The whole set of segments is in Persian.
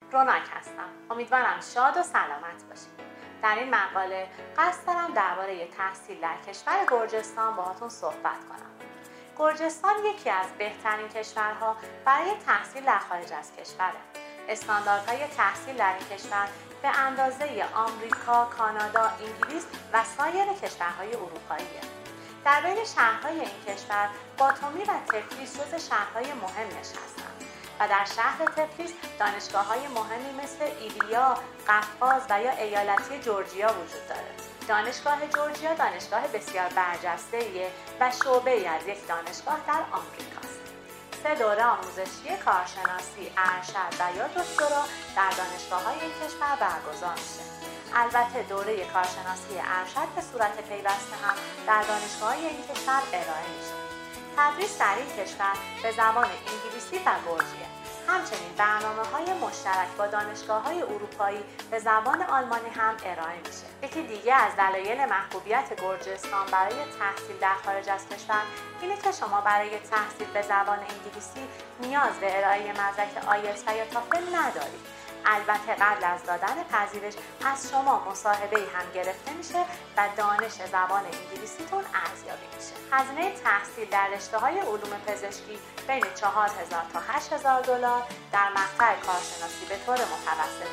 روناک هستم. امیدوارم شاد و سلامت باشید. در این مقاله قصد دارم درباره تحصیل در کشور گرجستان باهاتون صحبت کنم. گرجستان یکی از بهترین کشورها برای تحصیل در خارج از کشوره. استانداردهای تحصیل در این کشور به اندازه آمریکا، کانادا، انگلیس و سایر کشورهای اروپاییه. در بین شهرهای این کشور باتومی و تفلیس جز شهرهای مهمش هستند و در شهر تفلیس دانشگاه‌های مهمی مثل ایلیا، قفقاز و یا ایالتی جورجیا وجود داره. دانشگاه جورجیا دانشگاه بسیار برجسته‌ایه و شعبه‌ای از یک دانشگاه در آمریکاست. 3 دوره آموزشی کارشناسی، ارشد و یا دکترا در دانشگاه‌های این کشور برگزار میشه. البته دوره کارشناسی ارشد به صورت پیوسته هم در دانشگاه‌های این کشور ارائه میشه. تدریس در این کشور به زبان انگلیسی و گرجیه. همچنین برنامه‌های مشترک با دانشگاه‌های اروپایی به زبان آلمانی هم ارائه میشه. یکی دیگه از دلایل محبوبیت گرجستان برای تحصیل در خارج از کشور اینه که شما برای تحصیل به زبان انگلیسی نیاز به ارائه مدرک آیلتس یا تافل ندارید. البته قبل از دادن پذیرش از شما مصاحبه‌ای هم گرفته میشه و دانش زبان انگلیسیتون ارزیابی میشه. هزینه تحصیل در رشته‌های علوم پزشکی بین 4000 تا 8000 دلار، در مقطع کارشناسی به طور متوسط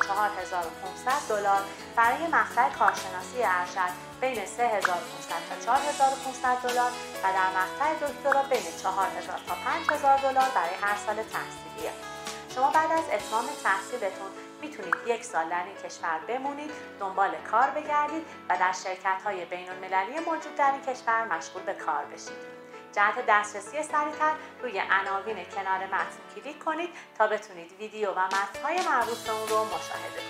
4500 دلار، برای مقطع کارشناسی ارشد بین 3500 تا 4500 دلار و در مقطع دکترا بین 4000 تا 5000 دلار برای هر سال تحصیلیه. شما بعد از اتمام تحصیلتون میتونید 1 سال در این کشور بمونید، دنبال کار بگردید و در شرکت‌های بین‌المللی موجود در این کشور مشغول به کار بشید. جهت دسترسی سریع‌تر روی عناوین کنار متن کلیک کنید تا بتونید ویدیو و متن‌های مربوط به اون رو مشاهده کنید.